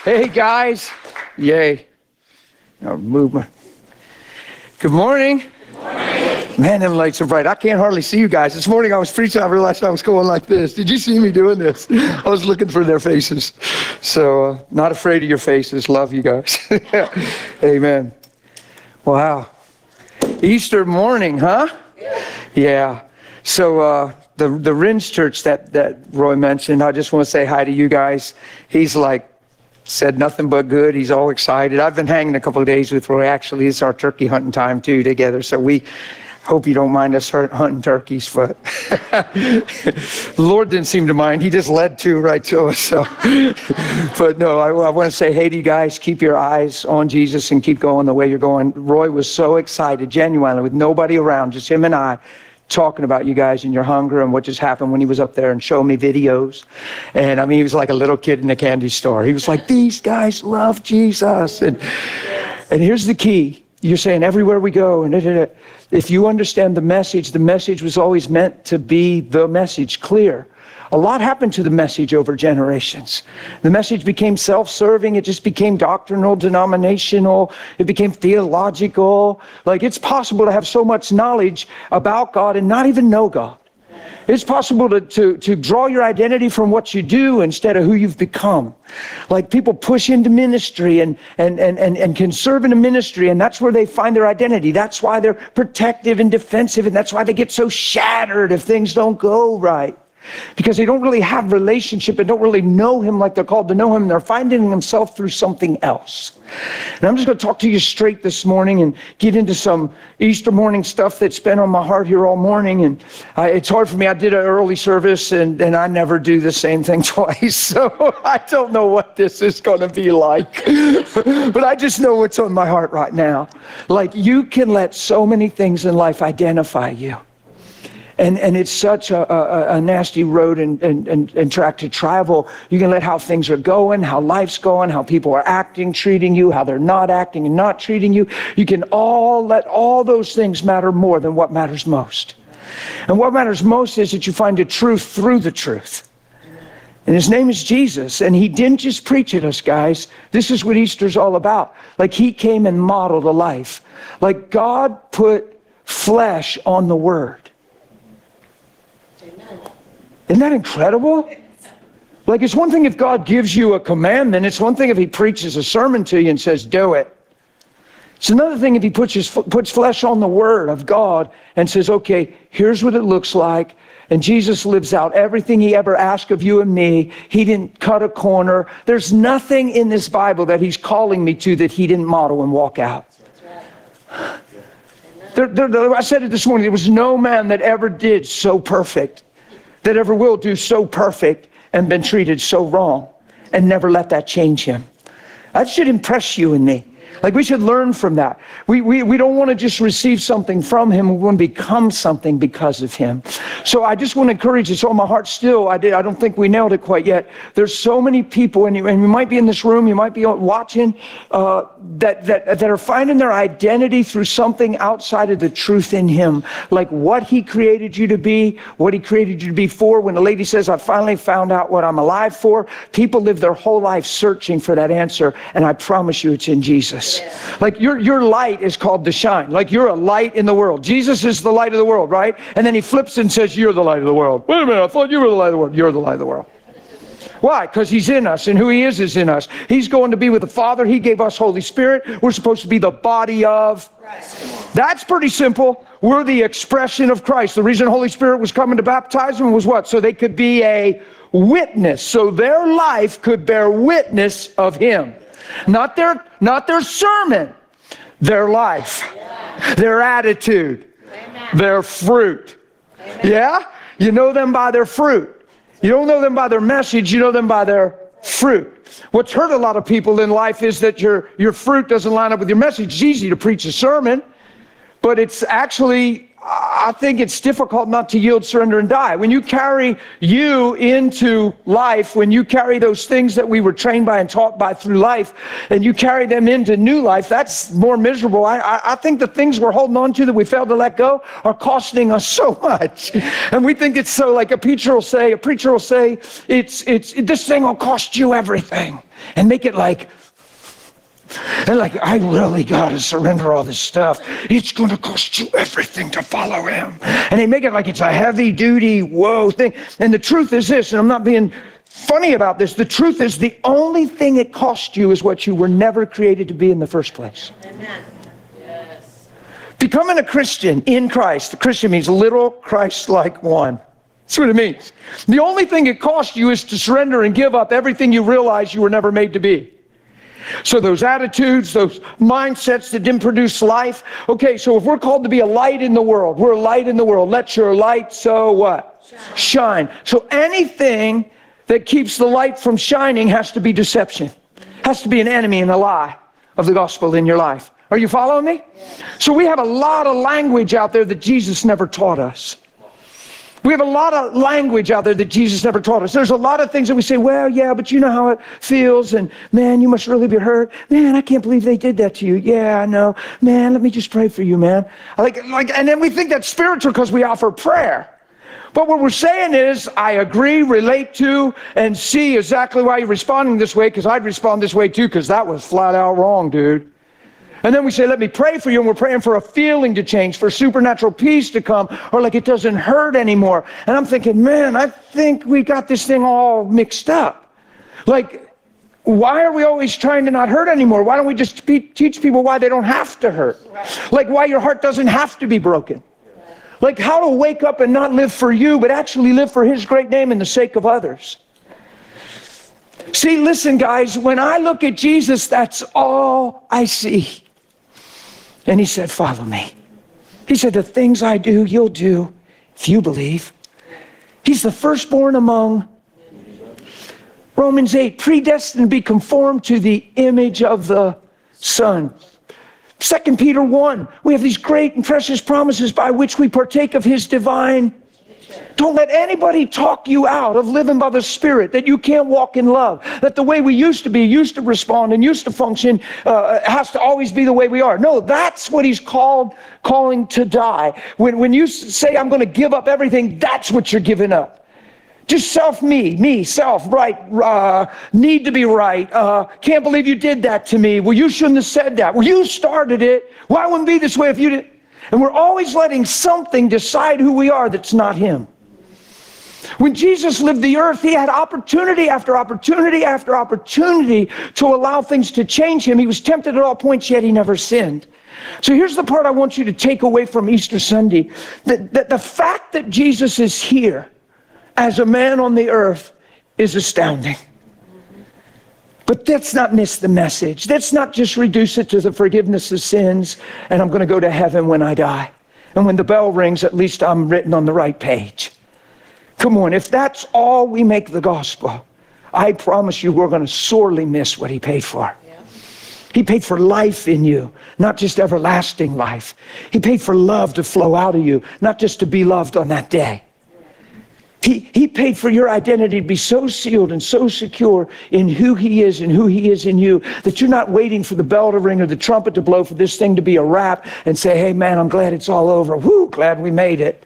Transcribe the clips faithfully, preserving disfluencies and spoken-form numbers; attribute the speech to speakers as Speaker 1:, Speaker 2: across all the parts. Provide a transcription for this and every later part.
Speaker 1: Hey guys, yay. I'll move my... Good morning.
Speaker 2: Good morning.
Speaker 1: Man, them lights are bright. I can't hardly see you guys. This morning I was preaching, I realized I was going like this. Did you see me doing this? I was looking for their faces. So, uh, not afraid of your faces. Love you guys. Amen. Wow. Easter morning, huh? Yeah. So, uh, the the Rins Church that, that Roy mentioned, I just want to say hi to you guys. He's like, said nothing but good. He's all excited. I've been hanging a couple of days with Roy. Actually, it's our turkey hunting time too together. So we hope you don't mind us hunting turkeys, but the Lord didn't seem to mind. He just led to right to us. So, but no, I, I want to say, hey to you guys, keep your eyes on Jesus and keep going the way you're going. Roy was so excited, genuinely, with nobody around, just him and I, talking about you guys and your hunger and what just happened when he was up there and showing me videos. And I mean, he was like a little kid in a candy store. He was like, these guys love Jesus. And and here's the key. You're saying everywhere we go, and if you understand the message, the message was always meant to be the message, clear. A lot happened to the message over generations. The message became self-serving. It just became doctrinal, denominational. It became theological. Like, it's possible to have so much knowledge about God and not even know God. It's possible to, to, to draw your identity from what you do instead of who you've become. Like, people push into ministry and, and, and, and, and can serve in a ministry, and that's where they find their identity. That's why they're protective and defensive, and that's why they get so shattered if things don't go right. Because they don't really have relationship and don't really know him like they're called to know him. They're finding themselves through something else. And I'm just going to talk to you straight this morning and get into some Easter morning stuff that's been on my heart here all morning. And uh, it's hard for me. I did an early service and, and I never do the same thing twice. So I don't know what this is going to be like. But I just know what's on my heart right now. Like, you can let so many things in life identify you. And and it's such a, a, a nasty road and, and, and, and track to travel. You can let how things are going, how life's going, how people are acting, treating you, how they're not acting and not treating you. You can all let all those things matter more than what matters most. And what matters most is that you find the truth through the truth. And his name is Jesus. And he didn't just preach at us, guys. This is what Easter's all about. Like, he came and modeled a life. Like, God put flesh on the word. Isn't that incredible? Like, it's one thing if God gives you a commandment. It's one thing if he preaches a sermon to you and says, do it. It's another thing if he puts, his, puts flesh on the word of God and says, okay, here's what it looks like. And Jesus lives out everything he ever asked of you and me. He didn't cut a corner. There's nothing in this Bible that he's calling me to that he didn't model and walk out. There, there, there, I said it this morning. There was no man that ever did so perfect, that ever will do so perfect and been treated so wrong and never let that change him. That should impress you and me. Like, we should learn from that. We, we, we don't want to just receive something from him. We want to become something because of him. So I just want to encourage you. It's on my heart still. I did. I don't think we nailed it quite yet. There's so many people, and you, and you might be in this room, you might be watching, uh, that, that, that are finding their identity through something outside of the truth in him. Like what he created you to be, what he created you to be for. When the lady says, I finally found out what I'm alive for, people live their whole life searching for that answer. And I promise you it's in Jesus. Yes. Like, your your light is called to shine. Like, you're a light in the world. Jesus is the light of the world, right? And then he flips and says, you're the light of the world. Wait a minute, I thought you were the light of the world. You're the light of the world. Why? Because he's in us, and who he is is in us. He's going to be with the Father. He gave us Holy Spirit. We're supposed to be the body of Christ. That's pretty simple. We're the expression of Christ. The reason Holy Spirit was coming to baptize them was what? So they could be a witness. So their life could bear witness of him. Not their, not their sermon, their life, yeah. Their attitude, amen. Their fruit. Amen. Yeah? You know them by their fruit. You don't know them by their message, you know them by their fruit. What's hurt a lot of people in life is that your, your fruit doesn't line up with your message. It's easy to preach a sermon, but it's actually I think it's difficult not to yield, surrender, and die. When you carry you into life, when you carry those things that we were trained by and taught by through life, and you carry them into new life, that's more miserable. I, I, I think the things we're holding on to that we failed to let go are costing us so much. And we think it's so, like a preacher will say, a preacher will say, it's, it's, this thing will cost you everything. And make it like, and like, I really got to surrender all this stuff. It's going to cost you everything to follow him. And they make it like it's a heavy duty, whoa thing. And the truth is this, and I'm not being funny about this, the truth is the only thing it costs you is what you were never created to be in the first place.
Speaker 2: Amen. Yes.
Speaker 1: Becoming a Christian in Christ, a Christian means little Christ-like one. That's what it means. The only thing it costs you is to surrender and give up everything you realize you were never made to be. So those attitudes, those mindsets that didn't produce life. Okay, so if we're called to be a light in the world, we're a light in the world. Let your light so what? Shine. Shine. So anything that keeps the light from shining has to be deception. Has to be an enemy and a lie of the gospel in your life. Are you following me? Yeah. So we have a lot of language out there that Jesus never taught us. We have a lot of language out there that Jesus never taught us. There's a lot of things that we say, well, yeah, but you know how it feels, and man, you must really be hurt. Man, I can't believe they did that to you. Yeah, I know. Man, let me just pray for you, man. Like, like, and then we think that's spiritual because we offer prayer. But what we're saying is, I agree, relate to, and see exactly why you're responding this way, because I'd respond this way too, because that was flat out wrong, dude. And then we say, let me pray for you, and we're praying for a feeling to change, for supernatural peace to come, or like it doesn't hurt anymore. And I'm thinking, man, I think we got this thing all mixed up. Like, why are we always trying to not hurt anymore? Why don't we just pe- teach people why they don't have to hurt? Like why your heart doesn't have to be broken. Like how to wake up and not live for you, but actually live for his great name and the sake of others. See, listen, guys, when I look at Jesus, that's all I see. And he said, follow me. He said, the things I do, you'll do if you believe. He's the firstborn among Romans eight, predestined to be conformed to the image of the Son. Second Peter one, we have these great and precious promises by which we partake of his divine. Don't let anybody talk you out of living by the Spirit, that you can't walk in love, that the way we used to be, used to respond, and used to function uh, has to always be the way we are. No, that's what he's called, calling to die. When, when you say, I'm going to give up everything, that's what you're giving up. Just self, me, me, self, right, uh, need to be right. Uh, can't believe you did that to me. Well, you shouldn't have said that. Well, you started it. Why wouldn't it be this way if you didn't? And we're always letting something decide who we are that's not him. When Jesus lived the earth, he had opportunity after opportunity after opportunity to allow things to change him. He was tempted at all points, yet he never sinned. So here's the part I want you to take away from Easter Sunday. That, that the fact that Jesus is here as a man on the earth is astounding. But let's not miss the message. Let's not just reduce it to the forgiveness of sins and I'm going to go to heaven when I die. And when the bell rings, at least I'm written on the right page. Come on, if that's all we make the gospel, I promise you we're going to sorely miss what he paid for. Yeah. He paid for life in you, not just everlasting life. He paid for love to flow out of you, not just to be loved on that day. He, he paid for your identity to be so sealed and so secure in who he is and who he is in you that you're not waiting for the bell to ring or the trumpet to blow for this thing to be a wrap and say, hey man, I'm glad it's all over. Whoo, glad we made it.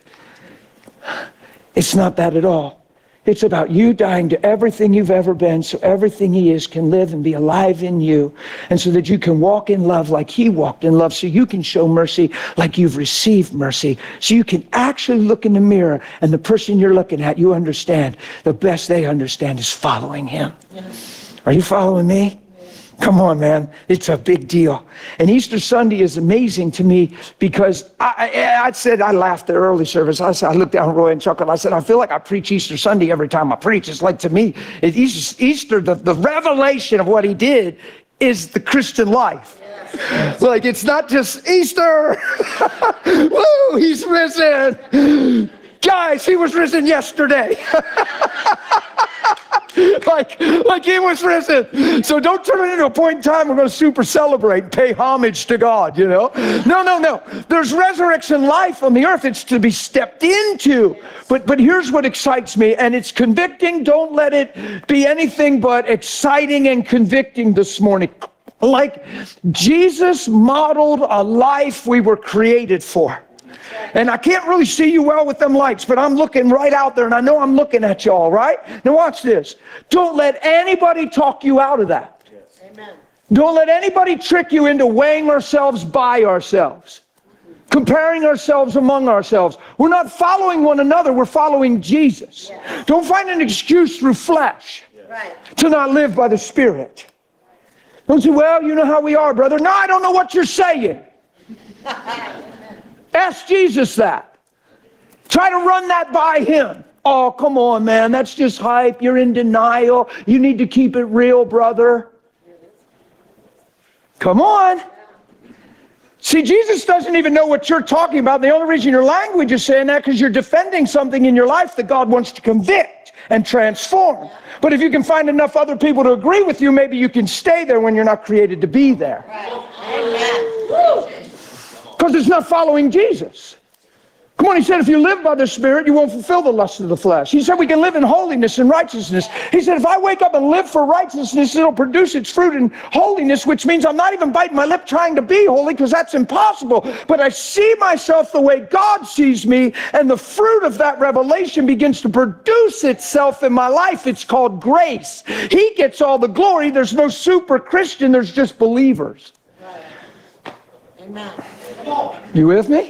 Speaker 1: It's not that at all. It's about you dying to everything you've ever been so everything he is can live and be alive in you. And so that you can walk in love like he walked in love. So you can show mercy like you've received mercy. So you can actually look in the mirror and the person you're looking at, you understand. The best they understand is following him. Yes. Are you following me? Come on, man. It's a big deal. And Easter Sunday is amazing to me because I, I, I said, I laughed at the early service. I said, I looked down at Roy and chuckled. I said, I feel like I preach Easter Sunday every time I preach. It's like to me, it, Easter, Easter the, the revelation of what he did is the Christian life. Yes. Like, it's not just Easter. Woo, he's risen. Guys, he was risen yesterday. like, like he was risen. So don't turn it into a point in time we're going to super celebrate, pay homage to God, you know? No, no, no. There's resurrection life on the earth. It's to be stepped into. But, but here's what excites me, and it's convicting. Don't let it be anything but exciting and convicting this morning. Like Jesus modeled a life we were created for. And I can't really see you well with them lights, but I'm looking right out there, and I know I'm looking at you all, right? Now watch this. Don't let anybody talk you out of that. Amen. Don't let anybody trick you into weighing ourselves by ourselves, comparing ourselves among ourselves. We're not following one another, we're following Jesus. Yes. Don't find an excuse through flesh right. to not live by the Spirit. Don't say, well, you know how we are, brother. No, I don't know what you're saying. Ask Jesus that. Try to run that by him. Oh, come on, man. That's just hype. You're in denial. You need to keep it real, brother. Come on. See, Jesus doesn't even know what you're talking about. The only reason your language is saying that because you're defending something in your life that God wants to convict and transform. But if you can find enough other people to agree with you, maybe you can stay there when you're not created to be there. Because it's not following Jesus. Come on, he said, if you live by the Spirit, you won't fulfill the lust of the flesh. He said we can live in holiness and righteousness. He said, if I wake up and live for righteousness, it'll produce its fruit in holiness, which means I'm not even biting my lip trying to be holy, because that's impossible. But I see myself the way God sees me, and the fruit of that revelation begins to produce itself in my life. It's called grace. He gets all the glory. There's no super Christian. There's just believers. Right. Amen. You with me?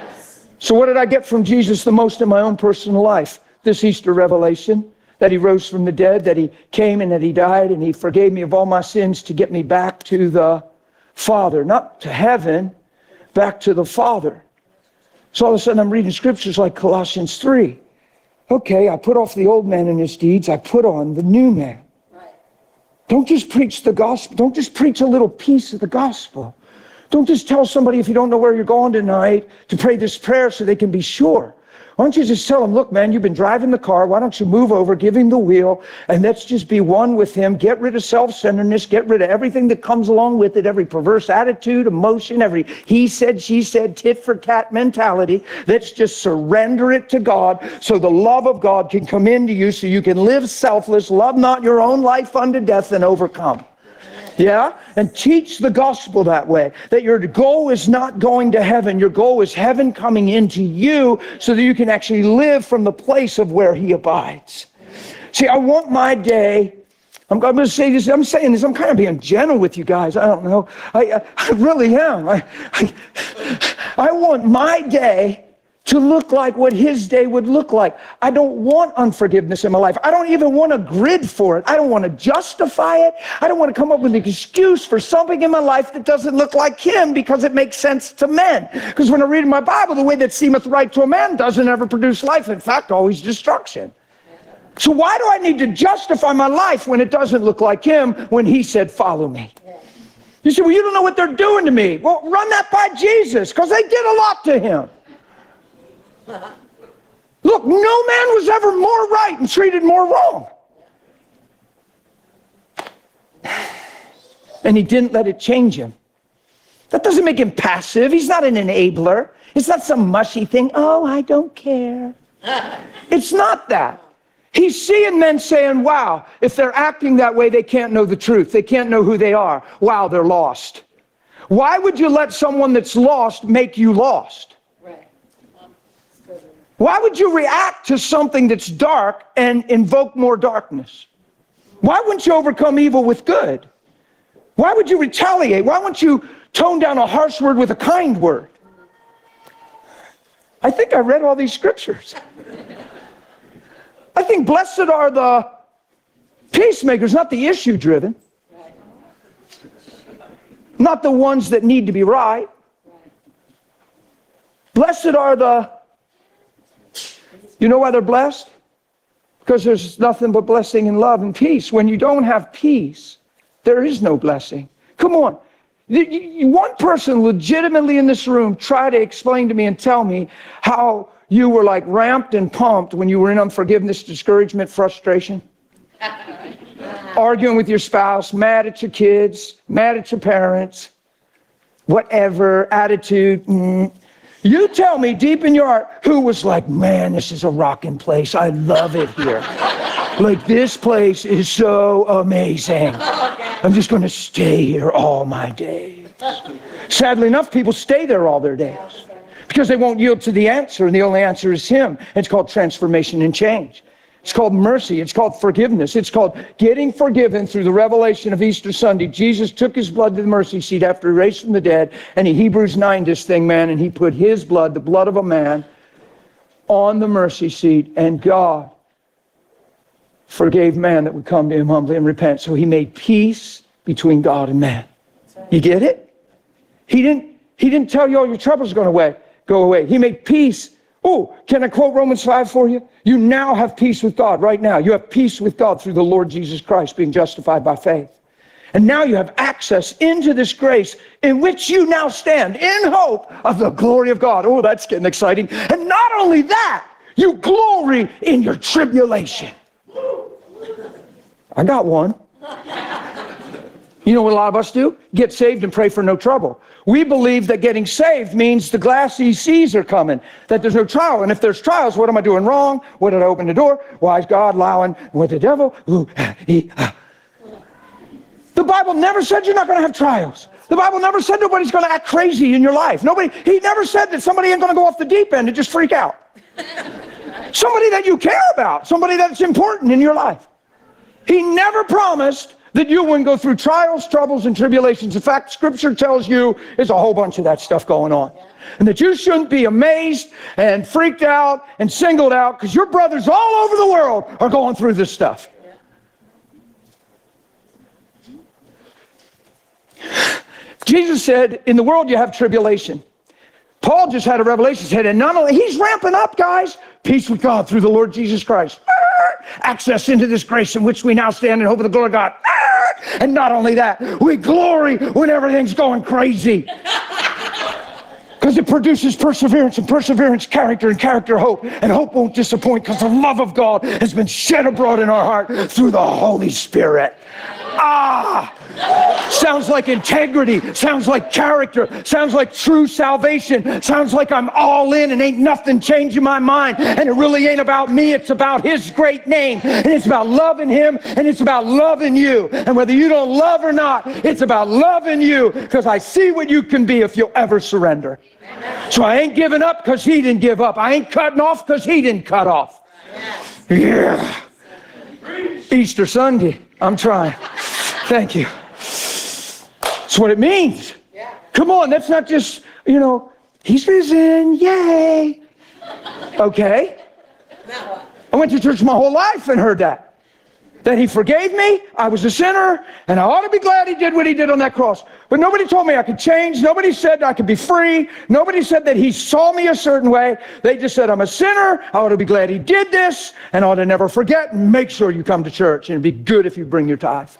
Speaker 1: So what did I get from Jesus the most in my own personal life? This Easter revelation, that he rose from the dead, that he came and that he died, and he forgave me of all my sins to get me back to the Father. Not to heaven, back to the Father. So all of a sudden I'm reading scriptures like Colossians three. Okay, I put off the old man and his deeds. I put on the new man. Don't just preach the gospel. Don't just preach a little piece of the gospel. Don't just tell somebody, if you don't know where you're going tonight, to pray this prayer so they can be sure. Why don't you just tell them, look, man, you've been driving the car. Why don't you move over, give him the wheel, and let's just be one with him. Get rid of self-centeredness. Get rid of everything that comes along with it, every perverse attitude, emotion, every he said, she said, tit for tat mentality. Let's just surrender it to God so the love of God can come into you so you can live selfless, love not your own life unto death, and overcome. Yeah? And teach the gospel that way. That your goal is not going to heaven. Your goal is heaven coming into you so that you can actually live from the place of where he abides. See, I want my day, I'm, I'm going to say this, I'm saying this, I'm kind of being gentle with you guys. I don't know. I, I, I really am. I, I, I want my day to look like what his day would look like. I don't want unforgiveness in my life. I don't even want a grid for it. I don't want to justify it. I don't want to come up with an excuse for something in my life that doesn't look like him because it makes sense to men. Because when I read in my Bible, the way that seemeth right to a man doesn't ever produce life. In fact, always destruction. So why do I need to justify my life when it doesn't look like him when he said, follow me? You say, well, you don't know what they're doing to me. Well, run that by Jesus, because they did a lot to him. Look, no man was ever more right and treated more wrong. And he didn't let it change him. That doesn't make him passive. He's not an enabler. It's not some mushy thing. Oh, I don't care. It's not that. He's seeing men saying, wow, if they're acting that way, they can't know the truth. They can't know who they are. Wow, they're lost. Why would you let someone that's lost make you lost? Why would you react to something that's dark and invoke more darkness? Why wouldn't you overcome evil with good? Why would you retaliate? Why wouldn't you tone down a harsh word with a kind word? I think I read all these scriptures. I think blessed are the peacemakers, not the issue driven. Not the ones that need to be right. Blessed are the You know why they're blessed? Because there's nothing but blessing and love and peace. When you don't have peace, there is no blessing. Come on. One person legitimately in this room try to explain to me and tell me how you were like ramped and pumped when you were in unforgiveness, discouragement, frustration. Arguing with your spouse, mad at your kids, mad at your parents, whatever, attitude. Mm. You tell me deep in your heart who was like, man, this is a rocking place. I love it here. Like, this place is so amazing. I'm just going to stay here all my days. Sadly enough, people stay there all their days because they won't yield to the answer, and the only answer is Him. It's called transformation and change. It's called mercy. It's called forgiveness. It's called getting forgiven through the revelation of Easter Sunday. Jesus took His blood to the mercy seat after He raised from the dead, and He Hebrews nine this thing, man, and He put His blood, the blood of a man, on the mercy seat, and God forgave man that would come to Him humbly and repent. So He made peace between God and man. You get it? He didn't, he didn't tell you all your troubles are going away, go away. He made peace. Oh, can I quote Romans five for you? You now have peace with God right now. You have peace with God through the Lord Jesus Christ, being justified by faith. And now you have access into this grace in which you now stand in hope of the glory of God. Oh, that's getting exciting. And not only that, you glory in your tribulation. I got one. You know what a lot of us do? Get saved and pray for no trouble. We believe that getting saved means the glassy seas are coming, that there's no trial. And if there's trials, what am I doing wrong? What did I open the door? Why is God allowing with the devil? Ooh, he, ah. The Bible never said you're not going to have trials. The Bible never said nobody's going to act crazy in your life. Nobody. He never said that somebody ain't going to go off the deep end and just freak out. Somebody that you care about, somebody that's important in your life. He never promised that you wouldn't go through trials, troubles, and tribulations. In fact, Scripture tells you there's a whole bunch of that stuff going on. And that you shouldn't be amazed and freaked out and singled out because your brothers all over the world are going through this stuff. Jesus said, in the world you have tribulation. Paul just had a revelation. He said, and not only, he's ramping up, guys. Peace with God through the Lord Jesus Christ. Access into this grace in which we now stand in hope of the glory of God. And not only that, we glory when everything's going crazy. Because it produces perseverance, and perseverance, character, and character, hope. And hope won't disappoint because the love of God has been shed abroad in our heart through the Holy Spirit. Ah! Sounds like integrity, sounds like character, sounds like true salvation, sounds like I'm all in and ain't nothing changing my mind. And it really ain't about me, it's about His great name. And it's about loving Him, and it's about loving you. And whether you don't love or not, it's about loving you because I see what you can be if you'll ever surrender. So I ain't giving up because He didn't give up. I ain't cutting off because He didn't cut off. Yeah. Easter Sunday, I'm trying. Thank you. That's what it means. Yeah. Come on, that's not just, you know, He's risen, yay. Okay. I went to church my whole life and heard that. That He forgave me, I was a sinner, and I ought to be glad He did what He did on that cross. But nobody told me I could change. Nobody said I could be free. Nobody said that He saw me a certain way. They just said I'm a sinner, I ought to be glad He did this, and I ought to never forget, and make sure you come to church, and it'd be good if you bring your tithe.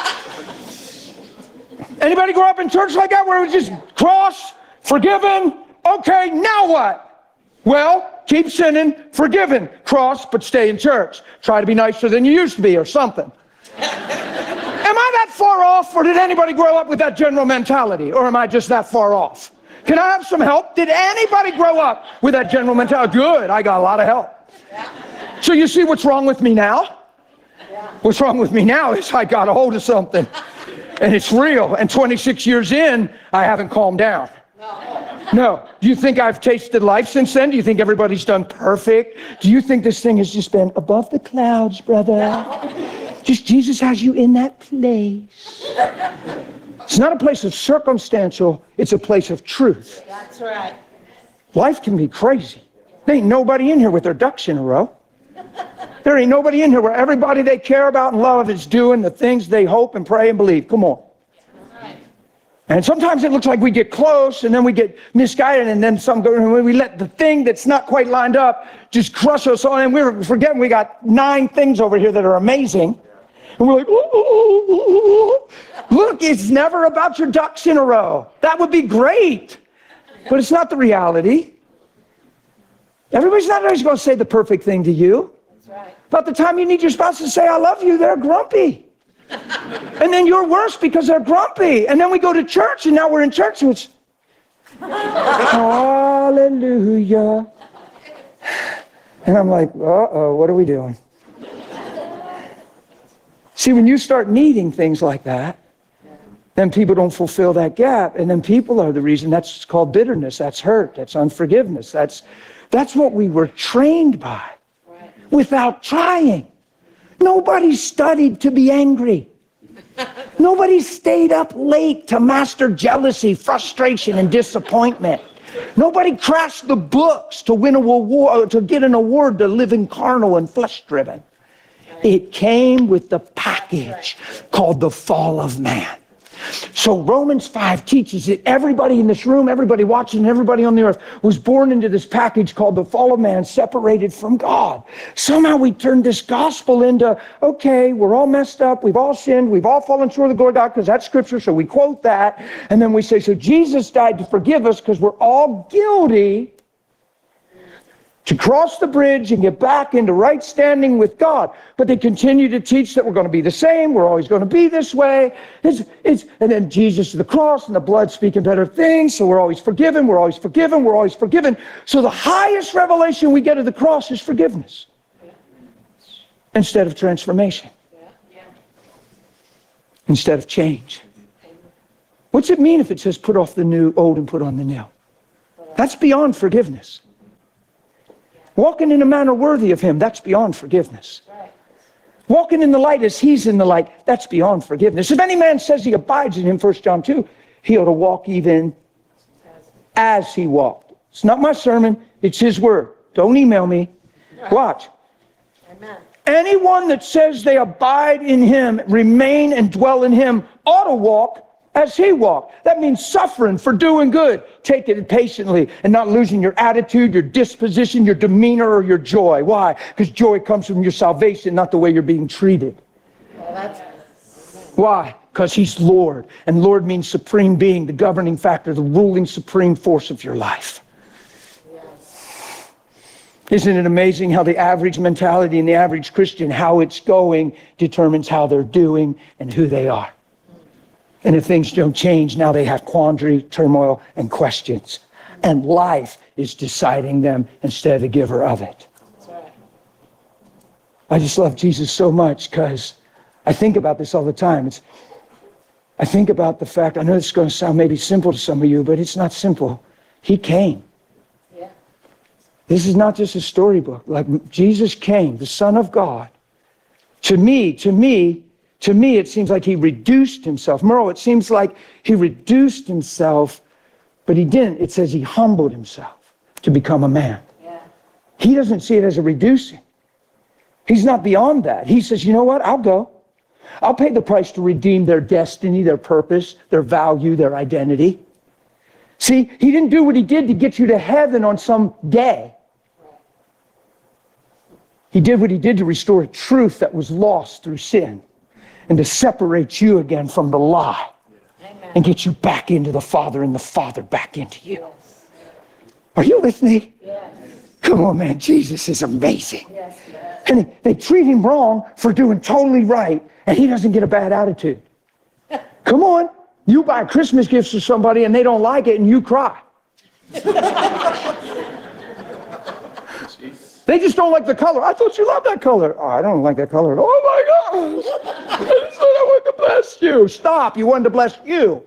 Speaker 1: Anybody grow up in church like that where it was just cross, forgiven, okay, now what? Well, keep sinning, forgiven, cross, but stay in church. Try to be nicer than you used to be or something. Am I that far off, or did anybody grow up with that general mentality? Or am I just that far off? Can I have some help? Did anybody grow up with that general mentality? Good, I got a lot of help. So you see what's wrong with me now? What's wrong with me now is I got a hold of something. And it's real. And twenty-six years in, I haven't calmed down. No. No. Do you think I've tasted life since then? Do you think everybody's done perfect? Do you think this thing has just been above the clouds, brother? No. Just Jesus has you in that place. It's not a place of circumstantial. It's a place of truth.
Speaker 2: That's right.
Speaker 1: Life can be crazy. There ain't nobody in here with their ducks in a row. There ain't nobody in here where everybody they care about and love is doing the things they hope and pray and believe. Come on. Right. And sometimes it looks like we get close and then we get misguided, and then some go, and we let the thing that's not quite lined up just crush us on, and we're forgetting we got nine things over here that are amazing. And we're like, ooh, look, it's never about your ducks in a row. That would be great. But it's not the reality. Everybody's not always going to say the perfect thing to you.
Speaker 2: right.
Speaker 1: About the time you need your spouse to say, I love you, they're grumpy. And then you're worse because they're grumpy. And then we go to church, and now we're in church, and it's, hallelujah. And I'm like, uh-oh, what are we doing? See, when you start needing things like that, then people don't fulfill that gap. And then people are the reason. That's called bitterness. That's hurt. That's unforgiveness. That's, that's what we were trained by without trying. Nobody studied to be angry. Nobody stayed up late to master jealousy, frustration, and disappointment. Nobody crashed the books to win a award, to get an award to living carnal and flesh-driven. It came with the package called the fall of man. So Romans five teaches that everybody in this room, everybody watching, everybody on the earth was born into this package called the fall of man, separated from God. Somehow we turned this gospel into, okay, we're all messed up, we've all sinned, we've all fallen short of the glory of God, because that's scripture, so we quote that. And then we say, so Jesus died to forgive us because we're all guilty, to cross the bridge and get back into right standing with God. But they continue to teach that we're going to be the same, we're always going to be this way. It's, it's, and then Jesus to the cross and the blood speaking better things, so we're always forgiven, we're always forgiven, we're always forgiven. So the highest revelation we get of the cross is forgiveness instead of transformation, instead of change. What's it mean if it says put off the new old and put on the new? That's beyond forgiveness. Walking in a manner worthy of him, that's beyond forgiveness. Right. Walking in the light as he's in the light, that's beyond forgiveness. If any man says he abides in him, First John two, he ought to walk even as he walked. It's not my sermon, it's his word. Don't email me. Right. Watch. Amen. Anyone that says they abide in him, remain and dwell in him, ought to walk as he walked. That means suffering for doing good. Take it patiently and not losing your attitude, your disposition, your demeanor, or your joy. Why? Because joy comes from your salvation, not the way you're being treated.
Speaker 2: Well, that's...
Speaker 1: Why? Because he's Lord. And Lord means supreme being, the governing factor, the ruling supreme force of your life. Yes. Isn't it amazing how the average mentality and the average Christian, how it's going, determines how they're doing and who they are. And if things don't change, now they have quandary, turmoil, and questions. And life is deciding them instead of the giver of it. That's right. I just love Jesus so much because I think about this all the time. It's, I think about the fact, I know this is going to sound maybe simple to some of you, but it's not simple. He came. Yeah. This is not just a storybook. Like Jesus came, the Son of God. To me, to me, To me, it seems like he reduced himself. Merle, it seems like he reduced himself, but he didn't. It says he humbled himself to become a man. Yeah. He doesn't see it as a reducing. He's not beyond that. He says, you know what? I'll go. I'll pay the price to redeem their destiny, their purpose, their value, their identity. See, he didn't do what he did to get you to heaven on some day. He did what he did to restore truth that was lost through sin, and to separate you again from the lie. Amen. And get you back into the Father and the Father back into you. Yes. Are you with me? Yes. Come on, man. Jesus is amazing. Yes, yes. And they, they treat him wrong for doing totally right, and he doesn't get a bad attitude. Come on. You buy Christmas gifts to somebody and they don't like it and you cry. They just don't like the color. I thought you loved that color. Oh, I don't like that color. Oh my gosh. I just said I wanted to bless you. Stop. You wanted to bless you.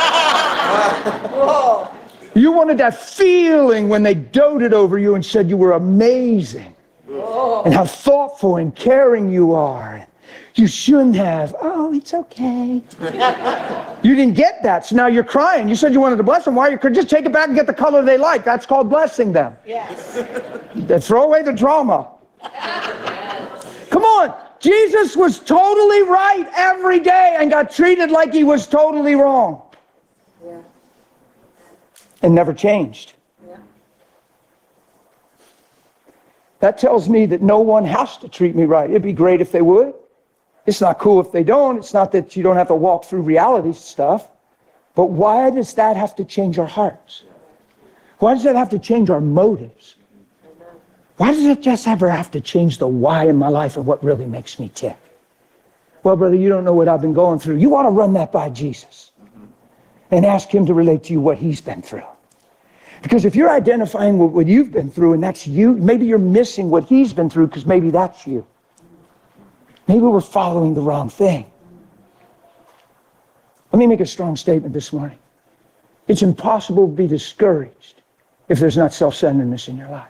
Speaker 1: You wanted that feeling when they doted over you and said you were amazing. And how thoughtful and caring you are. You shouldn't have. Oh, it's okay. You didn't get that, so now you're crying. You said you wanted to bless them. Why? You could just take it back and get the color they like. That's called blessing them. Yes. Throw away the drama. Come on. Jesus was totally right every day and got treated like he was totally wrong. Yeah. And never changed. Yeah. That tells me that no one has to treat me right. It'd be great if they would. It's not cool if they don't. It's not that you don't have to walk through reality stuff. But why does that have to change our hearts? Why does that have to change our motives? Why does it just ever have to change the why in my life and what really makes me tick? Well, brother, you don't know what I've been going through. You ought to run that by Jesus and ask him to relate to you what he's been through. Because if you're identifying with what you've been through and that's you, maybe you're missing what he's been through because maybe that's you. Maybe we're following the wrong thing. Let me make a strong statement this morning. It's impossible to be discouraged if there's not self-centeredness in your life.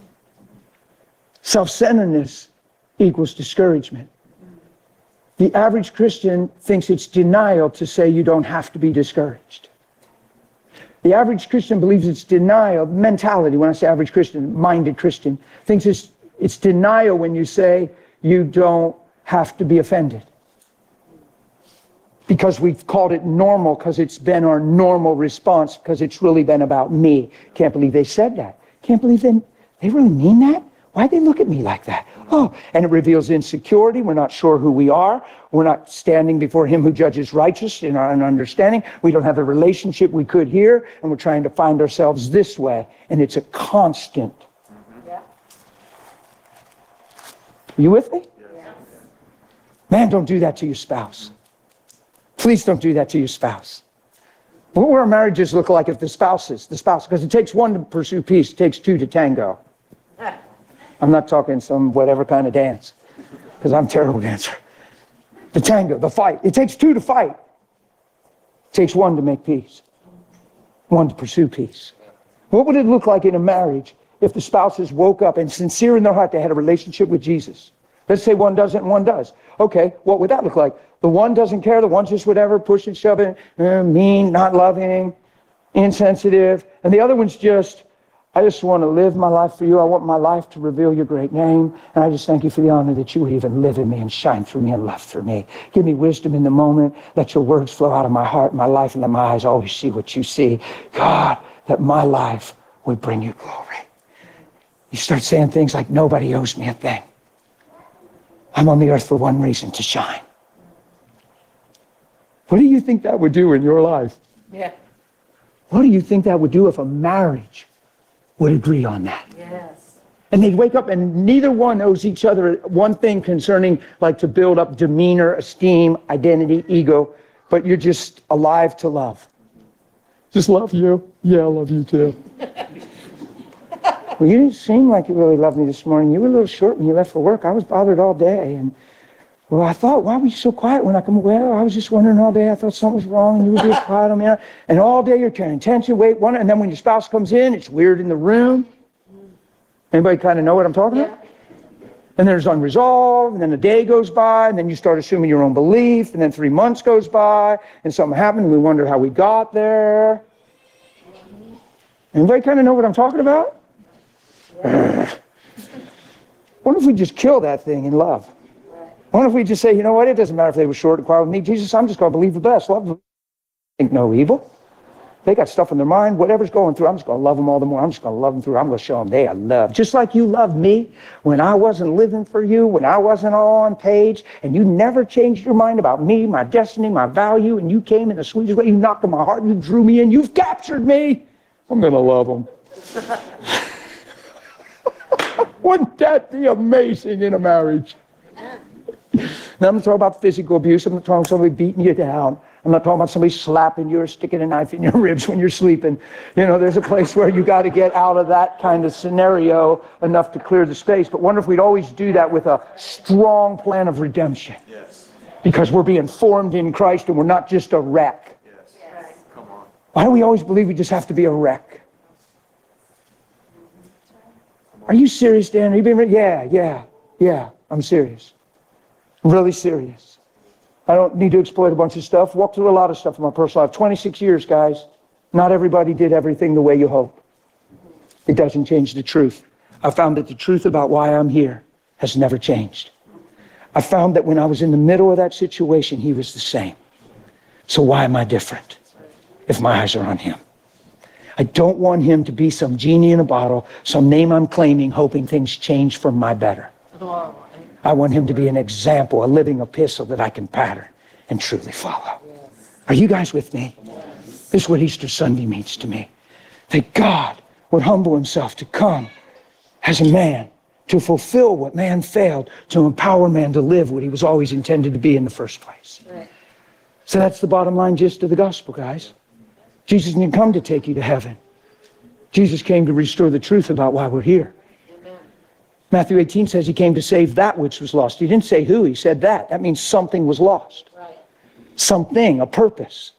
Speaker 1: Self-centeredness equals discouragement. The average Christian thinks it's denial to say you don't have to be discouraged. The average Christian believes it's denial, mentality, when I say average Christian, minded Christian, thinks it's, it's denial when you say you don't have to be offended. Because we've called it normal, because it's been our normal response, because it's really been about me. Can't believe they said that. Can't believe they, they really mean that? Why'd they look at me like that? Oh, and it reveals insecurity. We're not sure who we are. We're not standing before him who judges righteous in our understanding. We don't have the relationship we could here, and we're trying to find ourselves this way. And it's a constant. Yeah. Are you with me? Yeah. Man, don't do that to your spouse. Please don't do that to your spouse. What will our marriages look like if the spouse is the spouse? Because it takes one to pursue peace, it takes two to tango. I'm not talking some whatever kind of dance, because I'm a terrible dancer. The tango, the fight. It takes two to fight. It takes one to make peace. One to pursue peace. What would it look like in a marriage if the spouses woke up and sincere in their heart they had a relationship with Jesus? Let's say one doesn't and one does. Okay, what would that look like? The one doesn't care, the one's just whatever, pushing, shoving, uh, mean, not loving, insensitive. And the other one's just, I just want to live my life for you. I want my life to reveal your great name. And I just thank you for the honor that you would even live in me and shine through me and love through me. Give me wisdom in the moment. Let your words flow out of my heart and my life, and let my eyes always see what you see. God, that my life would bring you glory. You start saying things like, nobody owes me a thing. I'm on the earth for one reason, to shine. What do you think that would do in your life?
Speaker 2: Yeah.
Speaker 1: What do you think that would do if a marriage would agree on that?
Speaker 2: Yes.
Speaker 1: And they'd wake up and neither one owes each other one thing concerning like to build up demeanor, esteem, identity, ego, but you're just alive to love. Just love you. Yeah, I love you too. Well, you didn't seem like you really loved me this morning. You were a little short when you left for work. I was bothered all day. And well, I thought, why were you so quiet when I come away? Well, I was just wondering all day. I thought something was wrong, and you were just quiet on me. And all day you're carrying tension, weight, wonder. And then when your spouse comes in, it's weird in the room. Anybody kind of know what I'm talking about? And there's unresolved, and then a day goes by, and then you start assuming your own belief, and then three months goes by, and something happened, and we wonder how we got there. Anybody kind of know what I'm talking about? What if we just kill that thing in love? What if we just say, you know what, it doesn't matter if they were short and quiet with me. Jesus, I'm just going to believe the best. Love them. Think no evil. They got stuff in their mind. Whatever's going through, I'm just going to love them all the more. I'm just going to love them through. I'm going to show them they are loved. Just like you loved me when I wasn't living for you, when I wasn't all on page, and you never changed your mind about me, my destiny, my value, and you came in the sweetest way. You knocked on my heart. You drew me in. You've captured me. I'm going to love them. Wouldn't that be amazing in a marriage? Now, I'm not talking about physical abuse. I'm not talking about somebody beating you down. I'm not talking about somebody slapping you or sticking a knife in your ribs when you're sleeping. You know, there's a place where you got to get out of that kind of scenario enough to clear the space. But wonder if we'd always do that with a strong plan of redemption. Yes. Because we're being formed in Christ and we're not just a wreck. Yes. Yes. Come on. Why do we always believe we just have to be a wreck? Are you serious, Dan? Are you being re- Yeah, yeah, yeah, I'm serious. Really serious. I don't need to exploit a bunch of stuff. Walked through a lot of stuff in my personal life. twenty-six years, guys. Not everybody did everything the way you hope. It doesn't change the truth. I found that the truth about why I'm here has never changed. I found that when I was in the middle of that situation, he was the same. So why am I different if my eyes are on him? I don't want him to be some genie in a bottle, some name I'm claiming, hoping things change for my better. I want him to be an example, a living epistle that I can pattern and truly follow. Are you guys with me? This is what Easter Sunday means to me. That God would humble himself to come as a man to fulfill what man failed, to empower man to live what he was always intended to be in the first place.
Speaker 2: Right.
Speaker 1: So that's the bottom line gist of the gospel, guys. Jesus didn't come to take you to heaven. Jesus came to restore the truth about why we're here.
Speaker 2: Amen.
Speaker 1: Matthew eighteen says he came to save that which was lost. He didn't say who, he said that. That means something was lost.
Speaker 2: Right.
Speaker 1: Something, a purpose.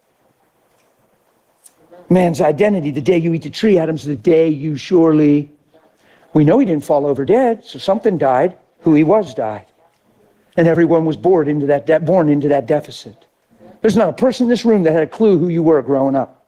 Speaker 1: Man's identity, the day you eat the tree, Adam's the day you surely... We know he didn't fall over dead, so something died. Who he was died. And everyone was born into that, de- born into that deficit. There's not a person in this room that had a clue who you were growing up.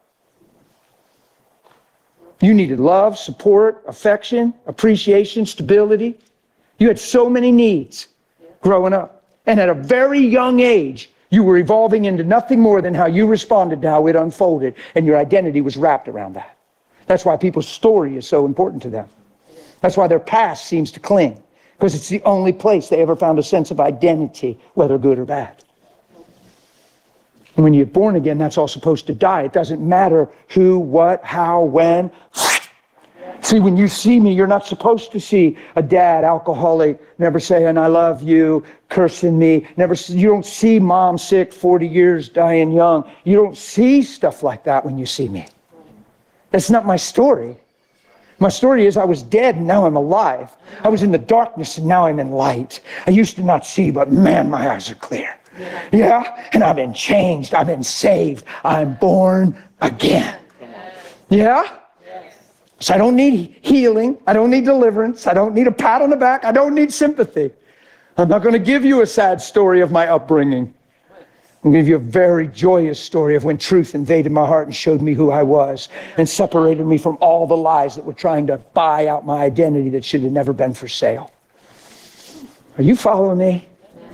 Speaker 1: You needed love, support, affection, appreciation, stability. You had so many needs growing up. And at a very young age, you were evolving into nothing more than how you responded to how it unfolded. And your identity was wrapped around that. That's why people's story is so important to them. That's why their past seems to cling. Because it's the only place they ever found a sense of identity, whether good or bad. And when you're born again, that's all supposed to die. It doesn't matter who, what, how, when. See, when you see me, you're not supposed to see a dad, alcoholic, never saying, I love you, cursing me. Never. You don't see mom sick, forty years, dying young. You don't see stuff like that when you see me. That's not my story. My story is I was dead and now I'm alive. I was in the darkness and now I'm in light. I used to not see, but man, my eyes are clear. Yeah, yeah? And I've been changed. I've been saved. I'm born again. Yeah? So I don't need healing. I don't need deliverance. I don't need a pat on the back. I don't need sympathy. I'm not going to give you a sad story of my upbringing. I'm going to give you a very joyous story of when truth invaded my heart and showed me who I was and separated me from all the lies that were trying to buy out my identity that should have never been for sale. Are you following me?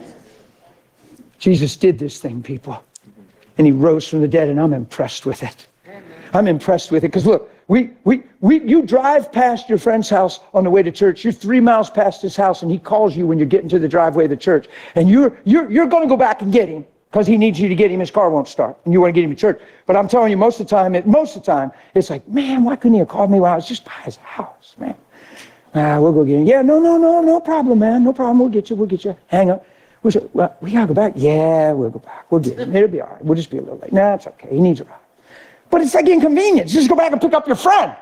Speaker 1: Jesus did this thing, people. And he rose from the dead, and I'm impressed with it. I'm impressed with it because look, we, we, we, you drive past your friend's house on the way to church. You're three miles past his house, and he calls you when you're getting to the driveway of the church. And you're, you're, you're going to go back and get him. Because he needs you to get him, his car won't start, and you want to get him to church. But I'm telling you, most of the time, it, most of the time, it's like, man, why couldn't he have called me while I was just by his house, man? Ah, we'll go get him. Yeah, no, no, no, no problem, man, no problem. We'll get you, we'll get you. Hang up. We'll say, well, we gotta go back. Yeah, we'll go back. We'll get him. It'll be all right. We'll just be a little late. Nah, it's okay. He needs a ride. But it's like inconvenience. Just go back and pick up your friend.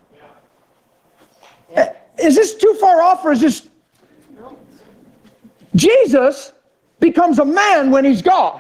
Speaker 1: Yeah. Is this too far off, or is this? No. Jesus becomes a man when he's God.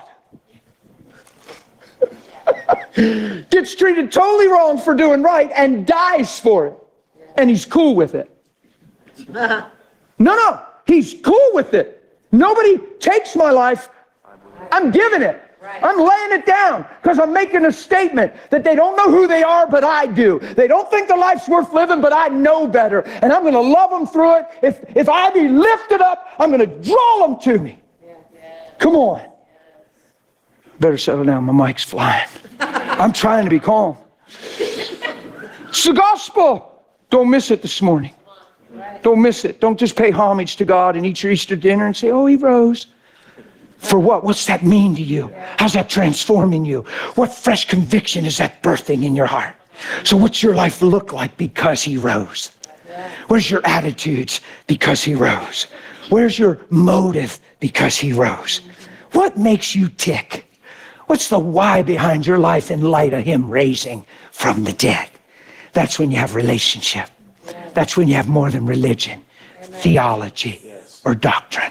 Speaker 1: Gets treated totally wrong for doing right and dies for it. And he's cool with it. No, no, he's cool with it. Nobody takes my life. I'm giving it. I'm laying it down because I'm making a statement that they don't know who they are, but I do. They don't think their life's worth living, but I know better. And I'm going to love them through it. If, if I be lifted up, I'm going to draw them to me. Come on. Better settle down. My mic's flying. I'm trying to be calm. It's the gospel. Don't miss it this morning. Don't miss it. Don't just pay homage to God and eat your Easter dinner and say, oh, he rose. For what? What's that mean to you? How's that transforming you? What fresh conviction is that birthing in your heart? So what's your life look like because he rose? Where's your attitudes because he rose? Where's your motive because he rose? What makes you tick? What's the why behind your life in light of him raising from the dead? That's when you have relationship. That's when you have more than religion, theology, or doctrine.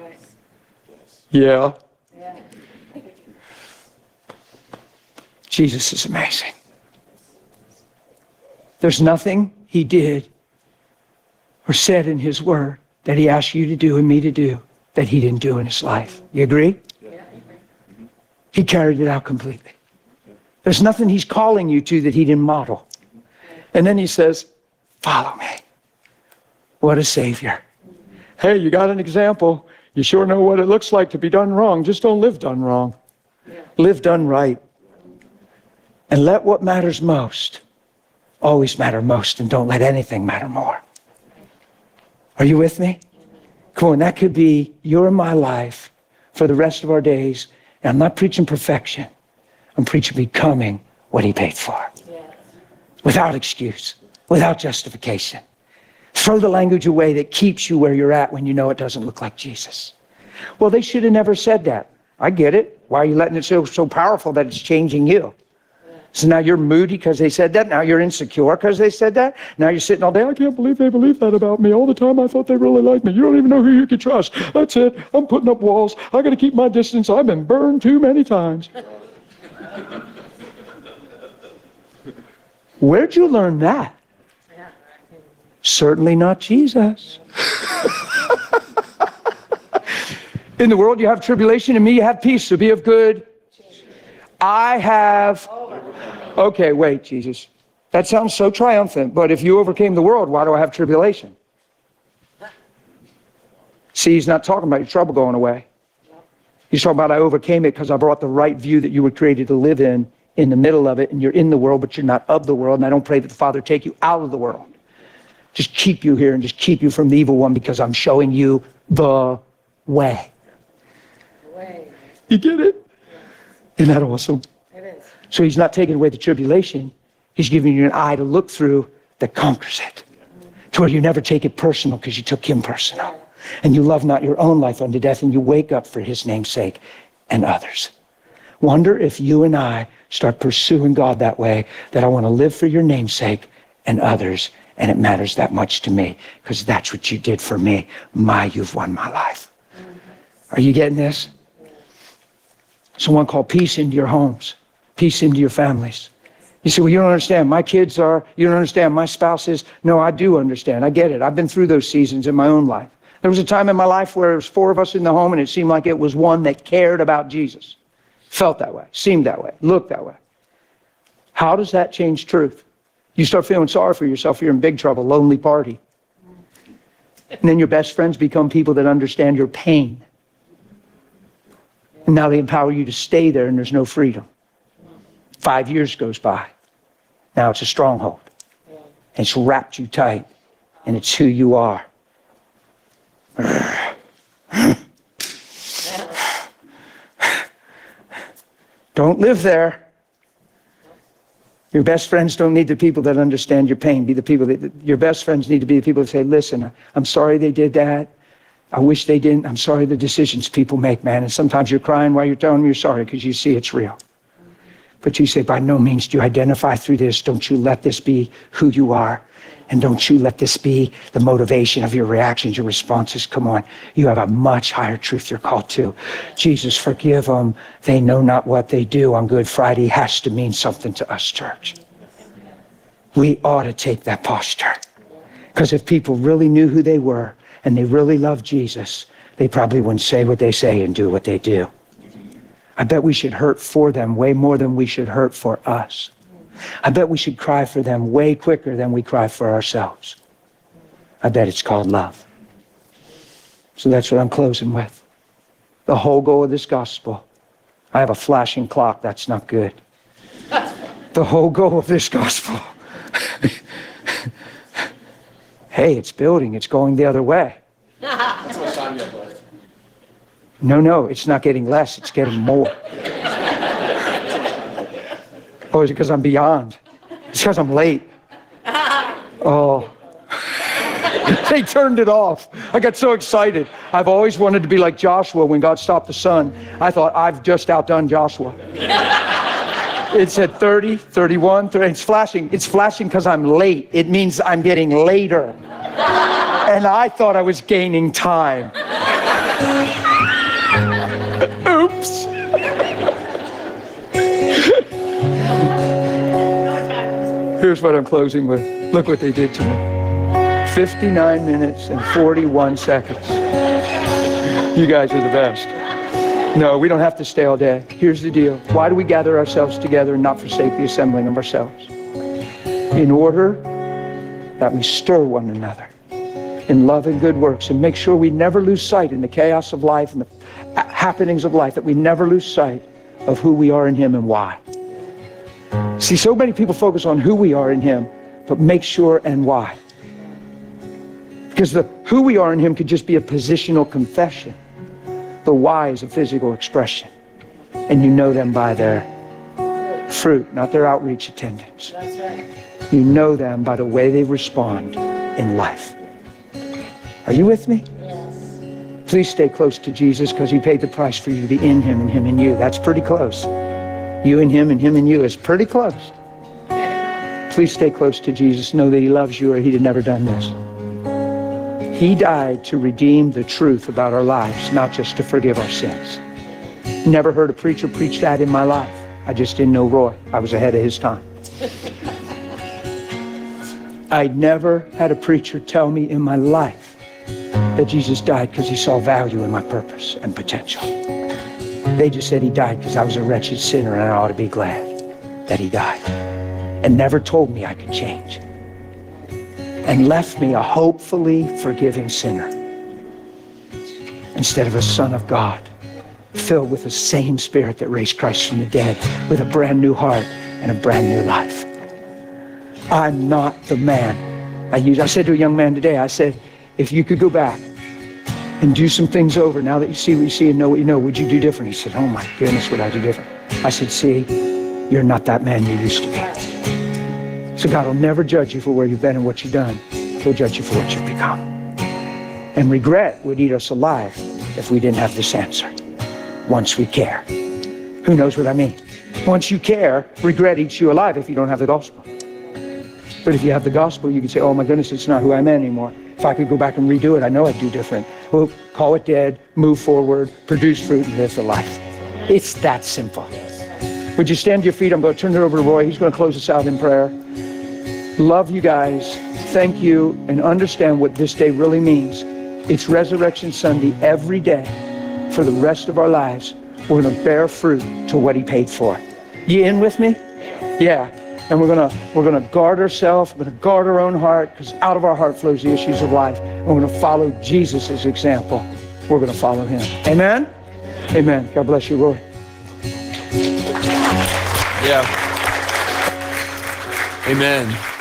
Speaker 1: Yeah. Jesus is amazing. There's nothing he did or said in his word that he asked you to do and me to do that he didn't do in his life. You agree? He carried it out completely. There's nothing he's calling you to that he didn't model. And then he says, follow me. What a savior. Hey, you got an example. You sure know what it looks like to be done wrong. Just don't live done wrong. Live done right. And let what matters most always matter most, and don't let anything matter more. Are you with me? Come on, that could be your and my life for the rest of our days. And I'm not preaching perfection. I'm preaching becoming what he paid for. Without excuse, without justification. Throw the language away that keeps you where you're at when you know it doesn't look like Jesus. Well, they should have never said that. I get it. Why are you letting it so, so powerful that it's changing you? So now you're moody because they said that. Now you're insecure because they said that. Now you're sitting all day, I can't believe they believe that about me. All the time I thought they really liked me. You don't even know who you can trust. That's it. I'm putting up walls. I got to keep my distance. I've been burned too many times. Where'd you learn that? Certainly not Jesus. In the world you have tribulation, in me you have peace, so be of good. I have... Okay, wait, Jesus. That sounds so triumphant, but if you overcame the world, why do I have tribulation? See, he's not talking about your trouble going away. He's talking about I overcame it because I brought the right view that you were created to live in, in the middle of it, and you're in the world, but you're not of the world, and I don't pray that the Father take you out of the world. Just keep you here and just keep you from the evil one because I'm showing you the way.
Speaker 2: Way.
Speaker 1: You get it? Isn't that awesome?
Speaker 2: It is.
Speaker 1: So he's not taking away the tribulation. He's giving you an eye to look through that conquers it. To where you never take it personal because you took him personal. And you love not your own life unto death, and you wake up for his name's sake and others. Wonder if you and I start pursuing God that way, that I want to live for your name's sake and others, and it matters that much to me because that's what you did for me. My, you've won my life. Are you getting this? Someone called peace into your homes, peace into your families. You say, well, you don't understand. My kids are, you don't understand. My spouse is. No, I do understand. I get it. I've been through those seasons in my own life. There was a time in my life where there was four of us in the home and it seemed like it was one that cared about Jesus. Felt that way, seemed that way, looked that way. How does that change truth? You start feeling sorry for yourself, you're in big trouble, lonely party. And then your best friends become people that understand your pain. And now they empower you to stay there and there's no freedom. Five years goes by. Now it's a stronghold. It's wrapped you tight. And it's who you are. Don't live there. Your best friends don't need the people that understand your pain. Be the people that, your best friends need to be the people that say, listen, I'm sorry they did that. I wish they didn't. I'm sorry the decisions people make, man. And sometimes you're crying while you're telling them you're sorry because you see it's real. But you say, by no means do you identify through this. Don't you let this be who you are. And don't you let this be the motivation of your reactions, your responses. Come on. You have a much higher truth you're called to. Jesus, forgive them. They know not what they do on Good Friday has to mean something to us, church. We ought to take that posture. Because if people really knew who they were and they really loved Jesus, they probably wouldn't say what they say and do what they do. I bet we should hurt for them way more than we should hurt for us. I bet we should cry for them way quicker than we cry for ourselves. I bet it's called love. So that's what I'm closing with. The whole goal of this gospel. I have a flashing clock. That's not good. The whole goal of this gospel. Hey, it's building. It's going the other way. No, no, it's not getting less. It's getting more. Oh, is it because I'm beyond? It's because I'm late. Oh. They turned it off. I got so excited. I've always wanted to be like Joshua when God stopped the sun. I thought, I've just outdone Joshua. It said thirty, thirty-one, thirty. It's flashing. It's flashing because I'm late. It means I'm getting later. And I thought I was gaining time. Oops. Here's what I'm closing with. Look what they did to me. fifty-nine minutes and forty-one seconds. You guys are the best. No, we don't have to stay all day. Here's the deal. Why do we gather ourselves together and not forsake the assembling of ourselves? In order that we stir one another in love and good works, and make sure we never lose sight in the chaos of life and the happenings of life, that we never lose sight of who we are in Him and why. See, so many people focus on who we are in Him, but make sure and why. Because the who we are in Him could just be a positional confession. The why is a physical expression. And you know them by their fruit, not their outreach attendance.
Speaker 2: That's right.
Speaker 1: You know them by the way they respond in life. Are you with me?
Speaker 2: Yes.
Speaker 1: Please stay close to Jesus because he paid the price for you to be in him and him and you. That's pretty close. You and him and him and you is pretty close. Please stay close to Jesus. Know that he loves you or he'd have never done this. He died to redeem the truth about our lives, not just to forgive our sins. Never heard a preacher preach that in my life. I just didn't know Roy. I was ahead of his time. I never had a preacher tell me in my life that Jesus died because he saw value in my purpose and potential. They just said he died because I was a wretched sinner and I ought to be glad that he died. And never told me I could change. And left me a hopefully forgiving sinner instead of a son of God filled with the same spirit that raised Christ from the dead, with a brand new heart and a brand new life. I'm not the man. I used, I said to a young man today, I said, if you could go back and do some things over now that you see what you see and know what you know, would you do different? He said, oh my goodness, would I do different? I said, see, you're not that man you used to be. So God will never judge you for where you've been and what you've done. He'll judge you for what you've become. And regret would eat us alive if we didn't have this answer. Once we care. Who knows what I mean? Once you care, regret eats you alive if you don't have the gospel. But if you have the gospel, you can say, oh my goodness, it's not who I'm anymore. If I could go back and redo it, I know I'd do different. Well, call it dead, move forward, produce fruit, and live the life. It's that simple. Would you stand to your feet? I'm going to turn it over to Roy. He's going to close us out in prayer. Love you guys. Thank you. And understand what this day really means. It's Resurrection Sunday every day for the rest of our lives. We're going to bear fruit to what he paid for. You in with me? Yeah. And we're going to we're going to guard ourselves. We're going to guard our own heart because out of our heart flows the issues of life. And we're going to follow Jesus' example. We're going to follow him. Amen? Amen. God bless you, Roy.
Speaker 3: Yeah. Amen.